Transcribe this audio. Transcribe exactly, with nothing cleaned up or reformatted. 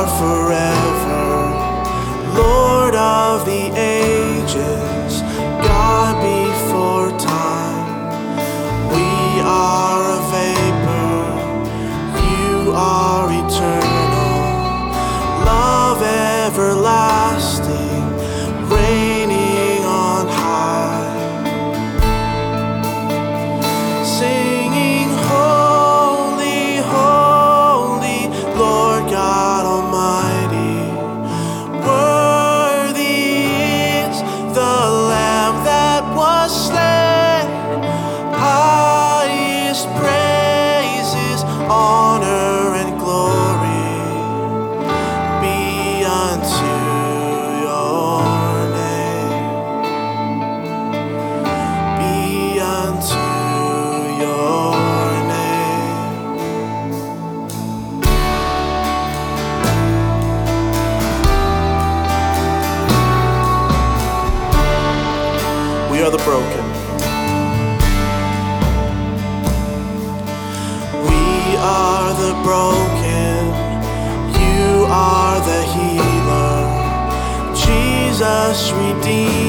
are forever, Lord of the ages, God before time. We are a vapor, you are eternal, love everlasting, reigning on high. Singing holy, holy, Lord God Almighty. Worthy is the Lamb that was slain. Highest praises, honor, and glory be unto your name. Be unto your name. We are the broken. We are the broken. You are the healer. Jesus, redeemer.